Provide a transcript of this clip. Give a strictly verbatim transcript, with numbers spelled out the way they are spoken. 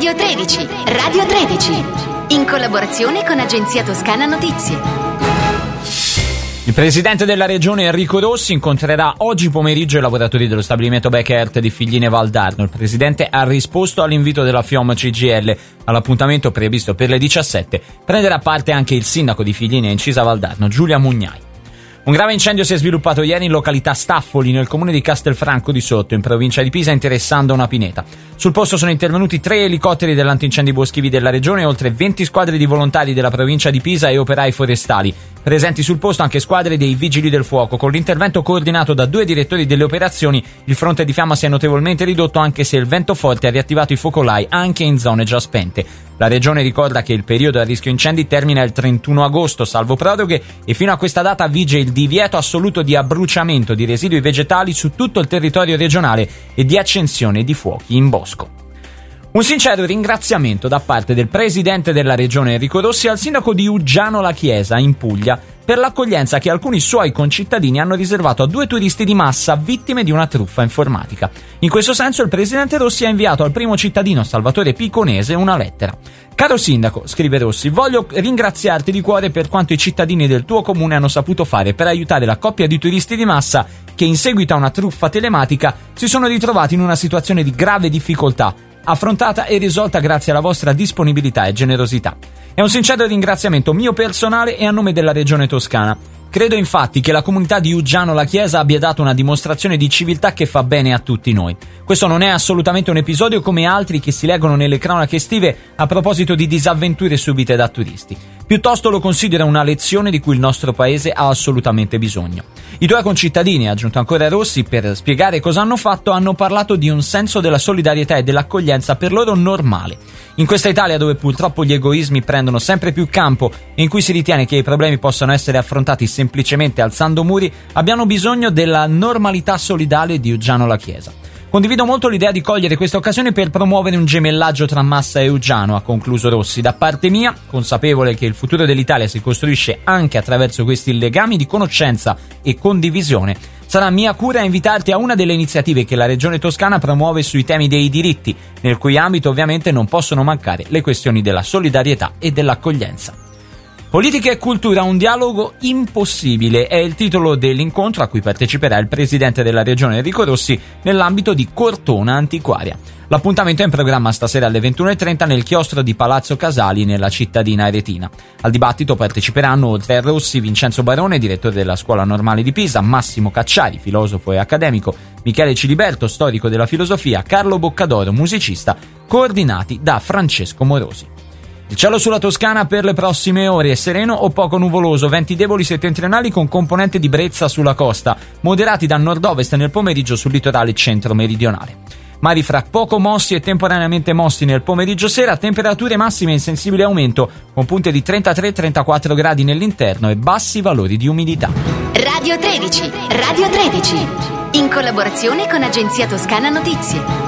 Radio tredici, Radio tredici, in collaborazione con Agenzia Toscana Notizie. Il presidente della regione Enrico Rossi incontrerà oggi pomeriggio i lavoratori dello stabilimento Bekaert di Figline Valdarno. Il presidente ha risposto all'invito della FIOM C G I L. All'appuntamento previsto per le diciassette prenderà parte anche il sindaco di Figline Incisa Valdarno, Giulia Mugnai. Un grave incendio si è sviluppato ieri in località Staffoli, nel comune di Castelfranco di Sotto, in provincia di Pisa, interessando una pineta. Sul posto sono intervenuti tre elicotteri dell'antincendi boschivi della regione, oltre venti squadre di volontari della provincia di Pisa e operai forestali. Presenti sul posto anche squadre dei vigili del fuoco. Con l'intervento coordinato da due direttori delle operazioni, il fronte di fiamma si è notevolmente ridotto, anche se il vento forte ha riattivato i focolai anche in zone già spente. La regione ricorda che il periodo a rischio incendi termina il trentuno agosto, salvo proroghe, e fino a questa data vige il divieto assoluto di abbruciamento di residui vegetali su tutto il territorio regionale e di accensione di fuochi in bosco. Un sincero ringraziamento da parte del presidente della regione Enrico Rossi al sindaco di Uggiano La Chiesa, in Puglia, per l'accoglienza che alcuni suoi concittadini hanno riservato a due turisti di massa vittime di una truffa informatica. In questo senso il presidente Rossi ha inviato al primo cittadino, Salvatore Piconese, una lettera. Caro sindaco, scrive Rossi, voglio ringraziarti di cuore per quanto i cittadini del tuo comune hanno saputo fare per aiutare la coppia di turisti di massa che in seguito a una truffa telematica si sono ritrovati in una situazione di grave difficoltà, affrontata e risolta grazie alla vostra disponibilità e generosità. È un sincero ringraziamento mio personale e a nome della regione toscana. Credo infatti che la comunità di Uggiano La Chiesa abbia dato una dimostrazione di civiltà che fa bene a tutti noi. Questo non è assolutamente un episodio come altri che si leggono nelle cronache estive a proposito di disavventure subite da turisti. Piuttosto lo considero una lezione di cui il nostro paese ha assolutamente bisogno. I tuoi concittadini, ha aggiunto ancora Rossi, per spiegare cosa hanno fatto, hanno parlato di un senso della solidarietà e dell'accoglienza per loro normale. In questa Italia dove purtroppo gli egoismi prendono sempre più campo e in cui si ritiene che i problemi possano essere affrontati semplicemente alzando muri, abbiamo bisogno della normalità solidale di Uggiano La Chiesa. Condivido molto l'idea di cogliere questa occasione per promuovere un gemellaggio tra Massa e Uggiano, ha concluso Rossi. Da parte mia, consapevole che il futuro dell'Italia si costruisce anche attraverso questi legami di conoscenza e condivisione, sarà mia cura invitarti a una delle iniziative che la Regione Toscana promuove sui temi dei diritti, nel cui ambito ovviamente non possono mancare le questioni della solidarietà e dell'accoglienza. Politica e cultura, un dialogo impossibile è il titolo dell'incontro a cui parteciperà il presidente della regione Enrico Rossi nell'ambito di Cortona Antiquaria. L'appuntamento è in programma stasera alle ventuno e trenta nel chiostro di Palazzo Casali nella cittadina aretina. Al dibattito parteciperanno oltre a Rossi Vincenzo Barone, direttore della Scuola Normale di Pisa, Massimo Cacciari, filosofo e accademico, Michele Ciliberto, storico della filosofia, Carlo Boccadoro, musicista, coordinati da Francesco Morosi. Il cielo sulla Toscana per le prossime ore è sereno o poco nuvoloso, venti deboli settentrionali con componente di brezza sulla costa, moderati da nord-ovest nel pomeriggio sul litorale centro-meridionale. Mari fra poco mossi e temporaneamente mossi nel pomeriggio sera, temperature massime in sensibile aumento, con punte di trentatré trentaquattro gradi nell'interno e bassi valori di umidità. Radio tredici, Radio tredici, in collaborazione con Agenzia Toscana Notizie.